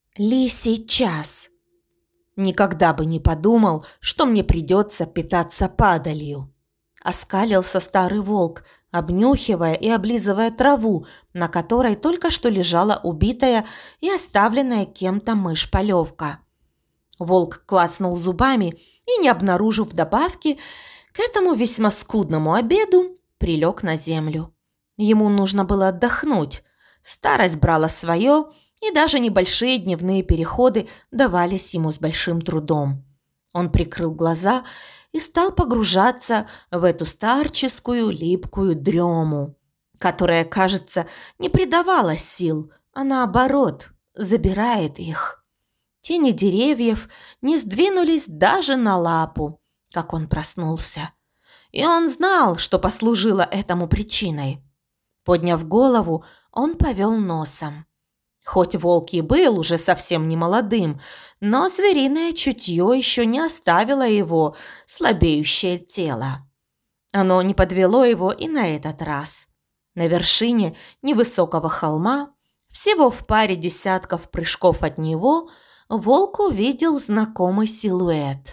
Лисий час. Никогда бы не подумал, что мне придется питаться падалью. Оскалился старый волк, обнюхивая и облизывая траву, на которой только что лежала убитая и оставленная кем-то мышь-полевка. Волк клацнул зубами и, не обнаружив добавки, к этому весьма скудному обеду прилег на землю. Ему нужно было отдохнуть. Старость брала свое, и даже небольшие дневные переходы давались ему с большим трудом. Он прикрыл глаза и стал погружаться в эту старческую липкую дрему, которая, кажется, не придавала сил, а наоборот, забирает их. Тени деревьев не сдвинулись даже на лапу, как он проснулся. И он знал, что послужило этому причиной. Подняв голову, он повел носом. Хоть волк и был уже совсем не молодым, но звериное чутье еще не оставило его слабеющее тело. Оно не подвело его и на этот раз. На вершине невысокого холма, всего в паре десятков прыжков от него, волк увидел знакомый силуэт.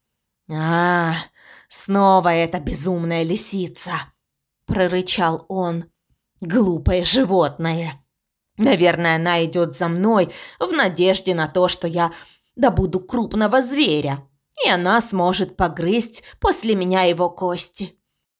«А, снова эта безумная лисица!» – прорычал он. «Глупое животное! Наверное, она идет за мной в надежде на то, что я добуду крупного зверя, и она сможет погрызть после меня его кости.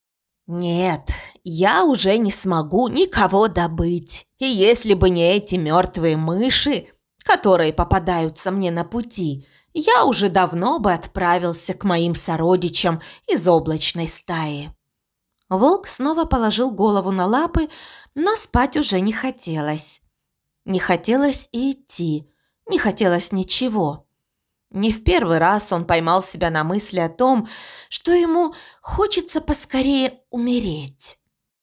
Нет, я уже не смогу никого добыть, и если бы не эти мертвые мыши, которые попадаются мне на пути, я уже давно бы отправился к моим сородичам из облачной стаи». Волк снова положил голову на лапы, но спать уже не хотелось. Не хотелось и идти, не хотелось ничего. Не в первый раз он поймал себя на мысли о том, что ему хочется поскорее умереть.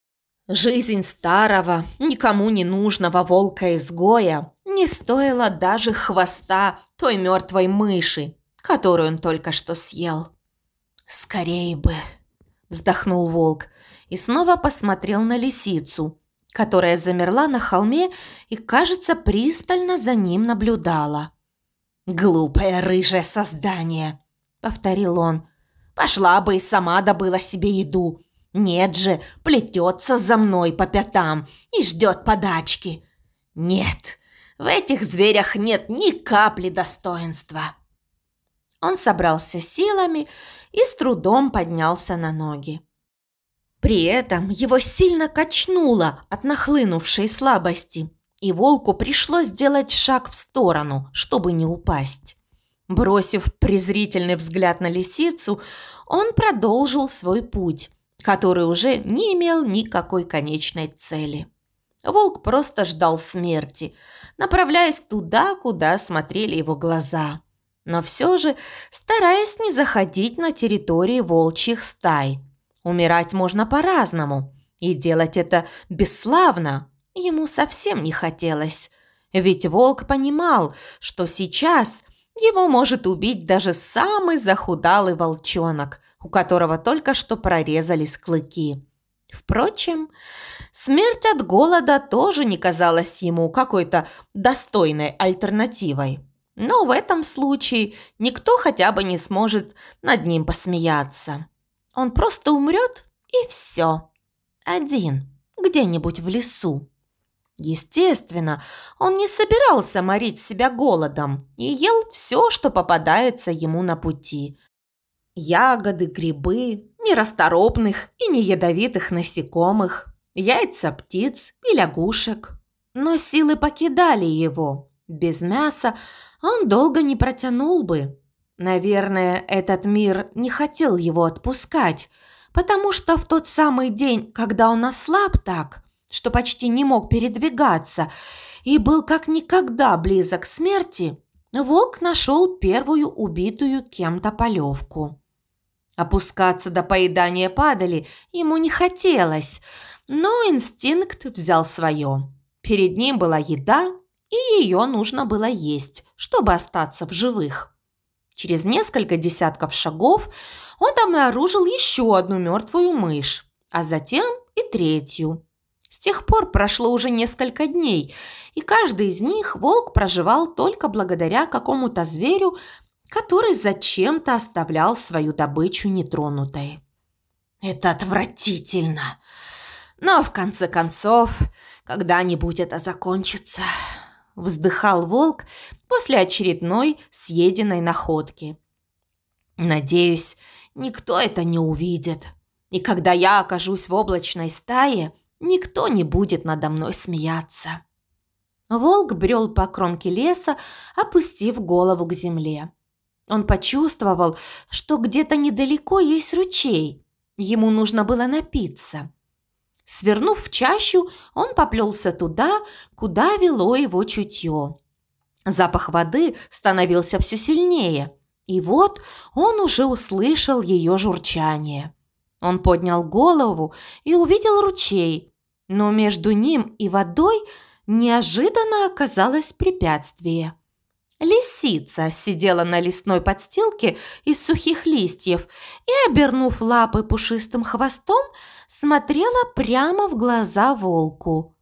Жизнь старого, никому не нужного волка-изгоя не стоила даже хвоста той мертвой мыши, которую он только что съел. «Скорее бы!» – вздохнул волк и снова посмотрел на лисицу, которая замерла на холме и, кажется, пристально за ним наблюдала. «Глупое рыжее создание!» – повторил он. «Пошла бы и сама добыла себе еду. Нет же, плетется за мной по пятам и ждет подачки. Нет, в этих зверях нет ни капли достоинства». Он собрался силами и с трудом поднялся на ноги. При этом его сильно качнуло от нахлынувшей слабости, и волку пришлось сделать шаг в сторону, чтобы не упасть. Бросив презрительный взгляд на лисицу, он продолжил свой путь, который уже не имел никакой конечной цели. Волк просто ждал смерти, направляясь туда, куда смотрели его глаза, но все же стараясь не заходить на территории волчьих стай. Умирать можно по-разному, и делать это бесславно ему совсем не хотелось, ведь волк понимал, что сейчас его может убить даже самый захудалый волчонок, у которого только что прорезались клыки. Впрочем, смерть от голода тоже не казалась ему какой-то достойной альтернативой, но в этом случае никто хотя бы не сможет над ним посмеяться. Он просто умрет, и все. Один, где-нибудь в лесу. Естественно, он не собирался морить себя голодом и ел все, что попадается ему на пути. Ягоды, грибы, нерасторопных и неядовитых насекомых, яйца птиц и лягушек. Но силы покидали его. Без мяса он долго не протянул бы. Наверное, этот мир не хотел его отпускать, потому что в тот самый день, когда он ослаб так, что почти не мог передвигаться и был как никогда близок к смерти, волк нашел первую убитую кем-то полевку. Опускаться до поедания падали ему не хотелось, но инстинкт взял свое. Перед ним была еда, и ее нужно было есть, чтобы остаться в живых. Через несколько десятков шагов он обнаружил еще одну мертвую мышь, а затем и третью. С тех пор прошло уже несколько дней, и каждый из них волк проживал только благодаря какому-то зверю, который зачем-то оставлял свою добычу нетронутой. Это отвратительно. Но в конце концов, когда-нибудь это закончится, вздыхал волк после очередной съеденной находки. Надеюсь, никто это не увидит. И когда я окажусь в облачной стае, никто не будет надо мной смеяться. Волк брел по кромке леса, опустив голову к земле. Он почувствовал, что где-то недалеко есть ручей. Ему нужно было напиться. Свернув в чащу, он поплелся туда, куда вело его чутье. Запах воды становился все сильнее, и вот он уже услышал ее журчание. Он поднял голову и увидел ручей, но между ним и водой неожиданно оказалось препятствие. Лисица сидела на лесной подстилке из сухих листьев и, обернув лапы пушистым хвостом, смотрела прямо в глаза волку.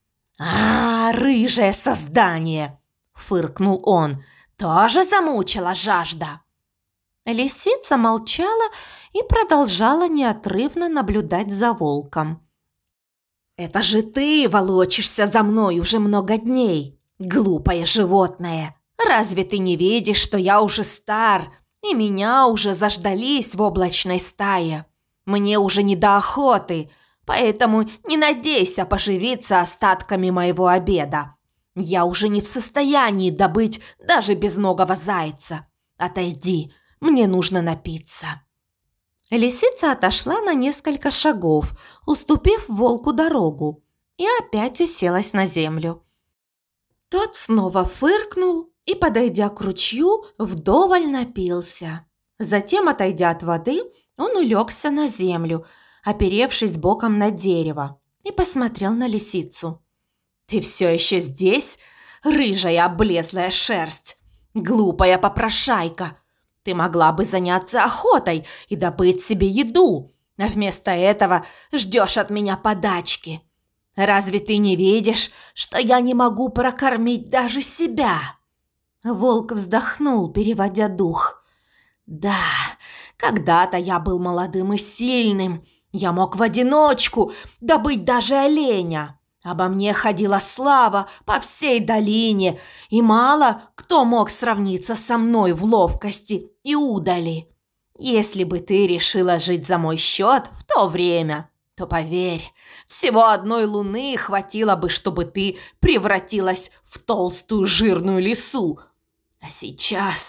Рыжее создание!» – фыркнул он. «Тоже замучила жажда?» Лисица молчала и продолжала неотрывно наблюдать за волком. «Это же ты волочишься за мной уже много дней, глупое животное! Разве ты не видишь, что я уже стар, и меня уже заждались в облачной стае? Мне уже не до охоты, поэтому не надейся поживиться остатками моего обеда. Я уже не в состоянии добыть даже безногого зайца. Отойди, мне нужно напиться». Лисица отошла на несколько шагов, уступив волку дорогу, и опять уселась на землю. Тот снова фыркнул и, подойдя к ручью, вдоволь напился. Затем, отойдя от воды, он улегся на землю, оперевшись боком на дерево, и посмотрел на лисицу. «Ты все еще здесь, рыжая облезлая шерсть? Глупая попрошайка! Ты могла бы заняться охотой и добыть себе еду, а вместо этого ждешь от меня подачки. Разве ты не видишь, что я не могу прокормить даже себя?» Волк вздохнул, переводя дух. «Да, когда-то я был молодым и сильным. Я мог в одиночку добыть даже оленя. Обо мне ходила слава по всей долине, и мало кто мог сравниться со мной в ловкости и удали. Если бы ты решила жить за мой счет в то время, то, поверь, всего одной луны хватило бы, чтобы ты превратилась в толстую жирную лису. А сейчас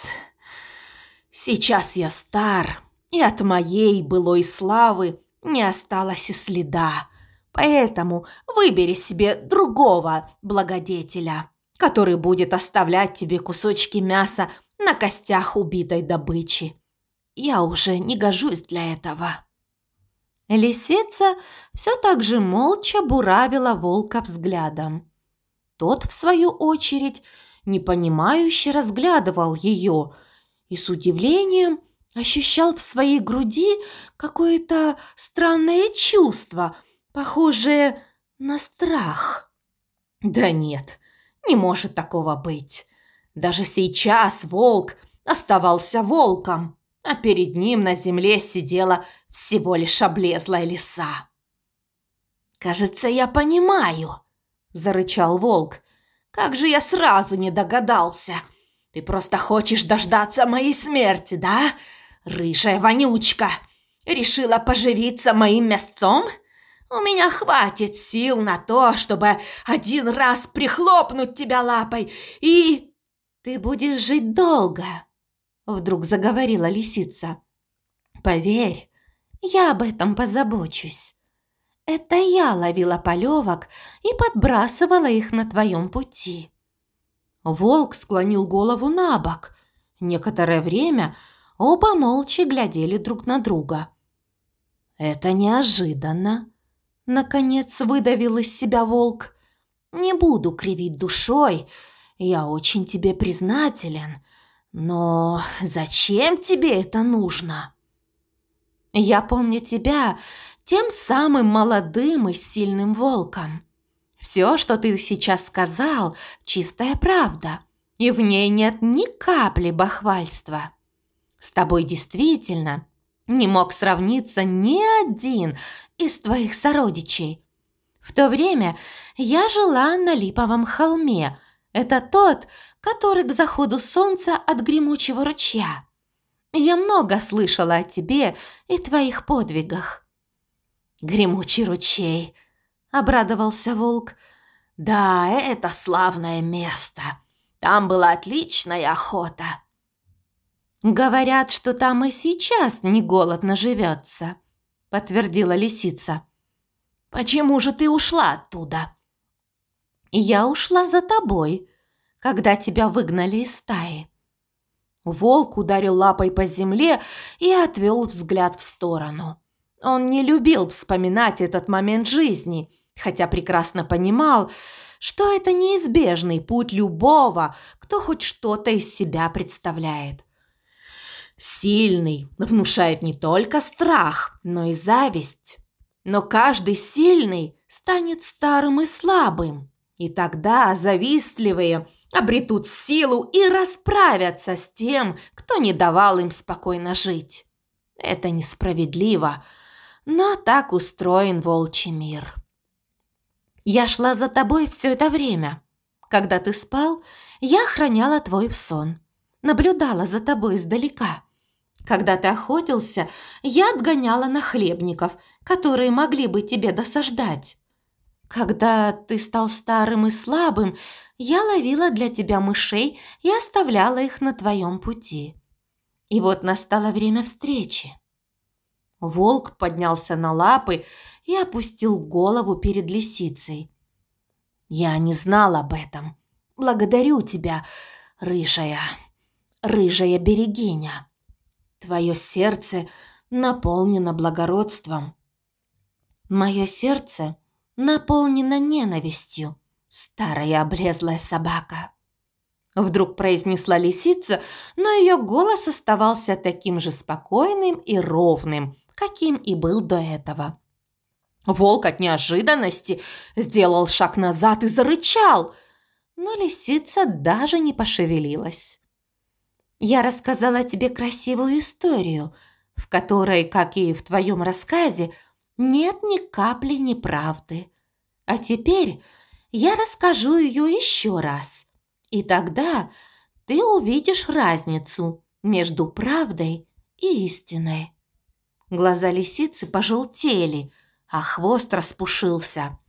я стар, и от моей былой славы не осталось и следа. Поэтому выбери себе другого благодетеля, который будет оставлять тебе кусочки мяса на костях убитой добычи. Я уже не гожусь для этого». Лисица все так же молча буравила волка взглядом. Тот, в свою очередь, непонимающе разглядывал ее и с удивлением ощущал в своей груди какое-то странное чувство, похожее на страх. Да нет, не может такого быть. Даже сейчас волк оставался волком, а перед ним на земле сидела всего лишь облезлая лиса. «Кажется, я понимаю», – зарычал волк. «Как же я сразу не догадался! Ты просто хочешь дождаться моей смерти, да? Рыжая вонючка! Решила поживиться моим мясцом? У меня хватит сил на то, чтобы один раз прихлопнуть тебя лапой и...» «Ты будешь жить долго», – вдруг заговорила лисица. «Поверь, я об этом позабочусь. Это я ловила полевок и подбрасывала их на твоем пути». Волк склонил голову на бок. Некоторое время оба молча глядели друг на друга. «Это неожиданно», – наконец выдавил из себя волк. «Не буду кривить душой, я очень тебе признателен, но зачем тебе это нужно?» «Я помню тебя тем самым молодым и сильным волком. Все, что ты сейчас сказал, чистая правда, и в ней нет ни капли бахвальства. С тобой действительно не мог сравниться ни один из твоих сородичей. В то время я жила на Липовом холме. Это тот, который к заходу солнца от гремучего ручья. Я много слышала о тебе и твоих подвигах. Гремучий ручей, обрадовался волк. Да, это славное место. Там была отличная охота. Говорят, что там и сейчас не голодно живется, подтвердила лисица. Почему же ты ушла оттуда? Я ушла за тобой, когда тебя выгнали из стаи. Волк ударил лапой по земле и отвел взгляд в сторону. Он не любил вспоминать этот момент жизни, хотя прекрасно понимал, что это неизбежный путь любого, кто хоть что-то из себя представляет. Сильный внушает не только страх, но и зависть. Но каждый сильный станет старым и слабым, и тогда завистливые обретут силу и расправятся с тем, кто не давал им спокойно жить. Это несправедливо, но так устроен волчий мир. Я шла за тобой все это время. Когда ты спал, я охраняла твой сон, наблюдала за тобой издалека. Когда ты охотился, я отгоняла нахлебников, которые могли бы тебе досаждать. Когда ты стал старым и слабым, я ловила для тебя мышей и оставляла их на твоем пути. И вот настало время встречи. Волк поднялся на лапы и опустил голову перед лисицей. Я не знал об этом. Благодарю тебя, рыжая берегиня. Твое сердце наполнено благородством. Мое сердце наполнено ненавистью, старая облезлая собака. Вдруг произнесла лисица, но ее голос оставался таким же спокойным и ровным, каким и был до этого. Волк от неожиданности сделал шаг назад и зарычал, но лисица даже не пошевелилась. Я рассказала тебе красивую историю, в которой, как и в твоем рассказе, нет ни капли неправды. А теперь я расскажу ее еще раз, и тогда ты увидишь разницу между правдой и истиной. Глаза лисицы пожелтели, а хвост распушился.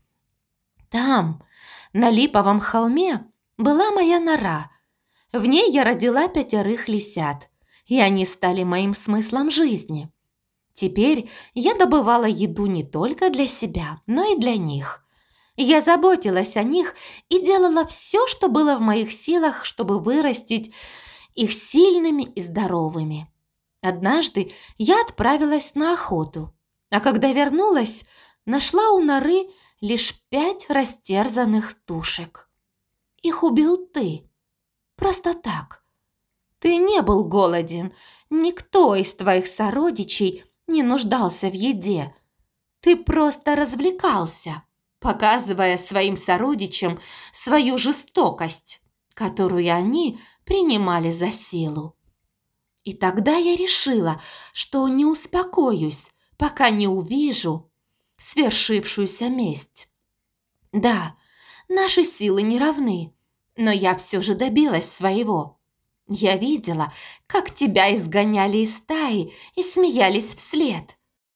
Там, на Липовом холме, была моя нора. В ней я родила 5 лисят, и они стали моим смыслом жизни. Теперь я добывала еду не только для себя, но и для них. Я заботилась о них и делала все, что было в моих силах, чтобы вырастить их сильными и здоровыми. Однажды я отправилась на охоту, а когда вернулась, нашла у норы лишь 5 растерзанных тушек. Их убил ты. Просто так. Ты не был голоден, никто из твоих сородичей не нуждался в еде. Ты просто развлекался, показывая своим сородичам свою жестокость, которую они принимали за силу. И тогда я решила, что не успокоюсь, пока не увижу свершившуюся месть. Да, наши силы не равны, но я все же добилась своего. Я видела, как тебя изгоняли из стаи и смеялись вслед.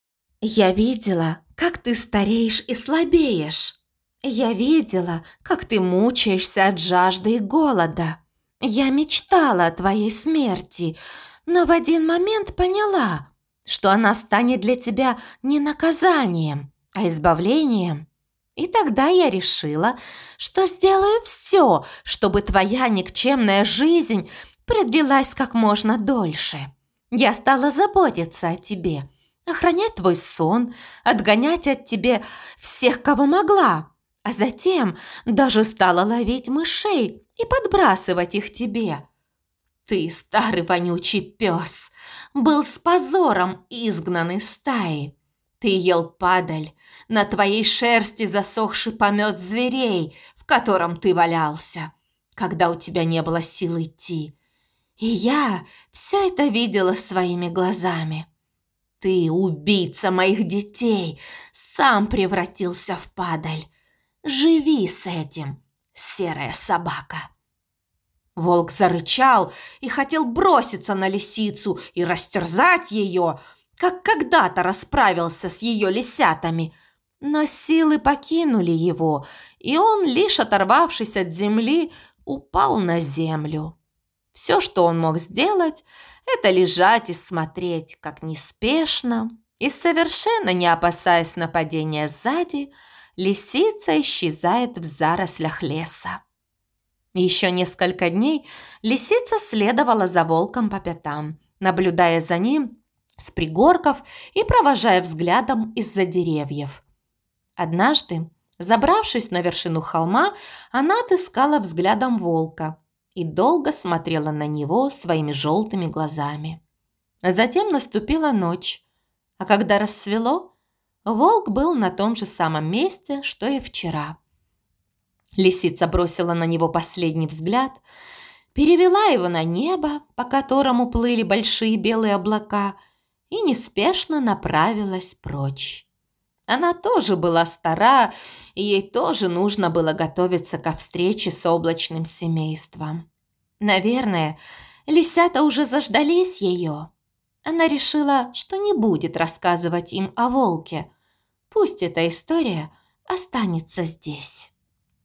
Я видела, как ты стареешь и слабеешь. Я видела, как ты мучаешься от жажды и голода. Я мечтала о твоей смерти, но в один момент поняла, что она станет для тебя не наказанием, а избавлением. И тогда я решила, что сделаю все, чтобы твоя никчемная жизнь продлилась как можно дольше. Я стала заботиться о тебе, охранять твой сон, отгонять от тебя всех, кого могла, а затем даже стала ловить мышей и подбрасывать их тебе. Ты, старый вонючий пес, был с позором изгнан из стаи. Ты ел падаль, на твоей шерсти засохший помет зверей, в котором ты валялся, когда у тебя не было сил идти. И я все это видела своими глазами. Ты, убийца моих детей, сам превратился в падаль. Живи с этим, серая собака. Волк зарычал и хотел броситься на лисицу и растерзать ее, как когда-то расправился с ее лисятами. Но силы покинули его, и он, лишь оторвавшись от земли, упал на землю. Все, что он мог сделать, это лежать и смотреть, как неспешно и совершенно не опасаясь нападения сзади, лисица исчезает в зарослях леса. Еще несколько дней лисица следовала за волком по пятам, наблюдая за ним с пригорков и провожая взглядом из-за деревьев. Однажды, забравшись на вершину холма, она отыскала взглядом волка и долго смотрела на него своими желтыми глазами. Затем наступила ночь, а когда рассвело, волк был на том же самом месте, что и вчера. Лисица бросила на него последний взгляд, перевела его на небо, по которому плыли большие белые облака, и неспешно направилась прочь. Она тоже была стара, и ей тоже нужно было готовиться ко встрече с облачным семейством. Наверное, лисята уже заждались ее. Она решила, что не будет рассказывать им о волке. Пусть эта история останется здесь.